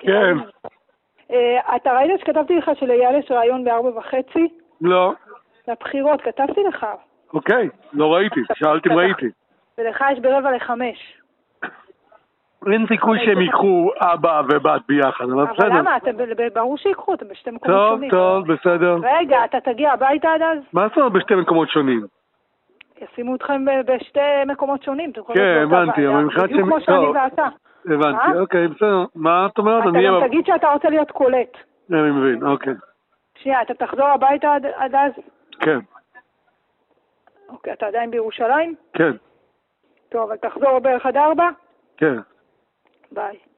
כן. אתה ראית שכתבתי לך שלאייל יש רעיון ב-4:30? לא. לבחירות, כתבתי לך. אוקיי, לא ראיתי, שאלתי אם ראיתי. ולך יש ב-4:45. אין סיכוי שהם ייקחו אבא ובת ביחד, אבל בסדר. אבל למה? ברור שיקחו, אתם בשתי מקומות שונים. טוב, בסדר. רגע, אתה תגיע הביתה עד אז? מה זאת אומרת בשתי מקומות שונים? ישימו אתכם בשתי מקומות שונים. כן, הבנתי, אבל מבחינת בדיוק כמו שאני ואתה. הבנתי, אוקיי, בסדר. מה את אומרת? אתה גם תגיד שאתה רוצה להיות קולט. אני מבין, אוקיי. שנייה, אתה תחזור הביתה עד אז? כן. אוקיי, אתה עדיין בירושלים? כן. טוב, אבל תחזור בערך עד 4? כן. ביי.